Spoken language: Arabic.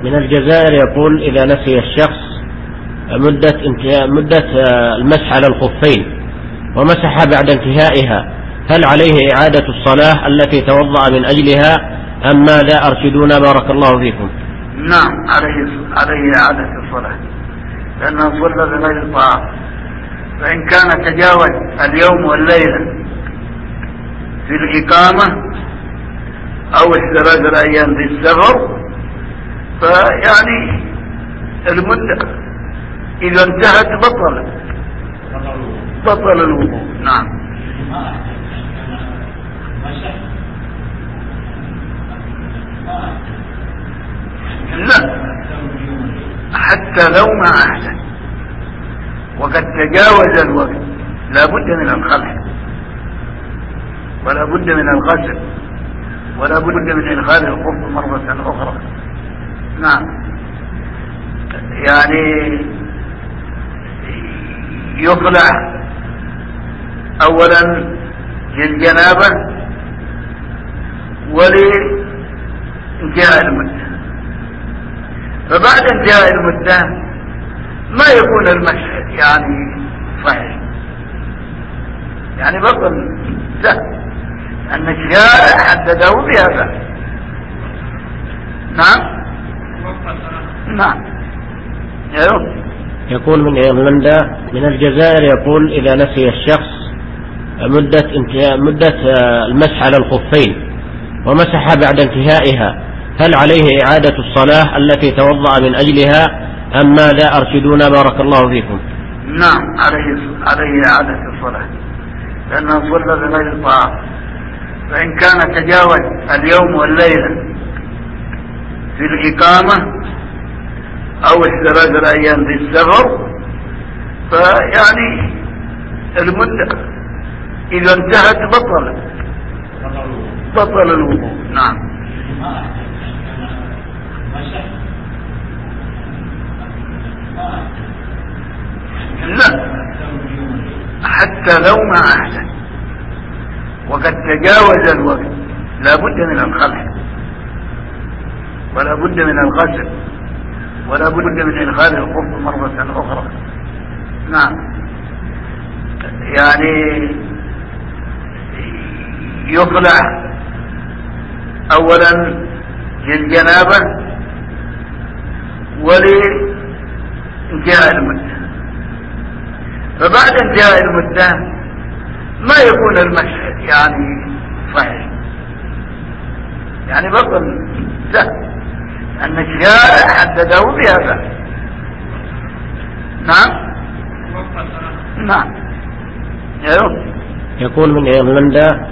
من الجزائر يقول إذا نسي الشخص مدة المسح على الخفين ومسح بعد انتهائها، هل عليه إعادة الصلاة التي توضأ من أجلها أم ماذا؟ أرشدونا بارك الله فيكم. نعم، عليه إعادة الصلاة لأنه صلى بغير طهارة، فإن كان تجاوز اليوم والليلة في الإقامة أو 11 أيام في السفر، فيعني المدة إذا انتهت بطل الوضوء. نعم. لا، حتى لو ما أحسن وقد تجاوز الوقت لا بد من الخلع ولا بد من الغسل ولا بد من إدخال الخف مرة أخرى. نعم، يعني يخلع أولا للجنابة ولانتهاء المدة، فبعد انتهاء المدة ما يكون المسح يعني صحيح، يعني بطل، لا، أن الشارع حدده بهذا. نعم. نعم. يقول من إيرلندا من الجزائر يقول إذا نسي الشخص مدة المسح على الخفين ومسح بعد انتهائها، هل عليه إعادة الصلاة التي توضأ من أجلها أم ماذا؟ أرشدونا بارك الله فيكم. نعم، عليه إعادة الصلاة لأنه صلى بغير طهارة، فإن كان تجاوز اليوم والليلة في الإقامة أو 11 أيام في السفر، فيعني المدة إذا انتهت بطل الوضوء. نعم. لا، حتى لو ما أحسن وقد تجاوز الوقت لا بد من الخلع ولا بد من الغسل ولا بد من إدخال الخف مرة أخرى. نعم، يعني يخلع أولا للجنابة ولانتهاء المدة، فبعد انتهاء المدة ما يكون المسح يعني صحيح، يعني بطل، لا، أن الشارع حدده بهذا. نعم. نعم. يقول من إيرلندا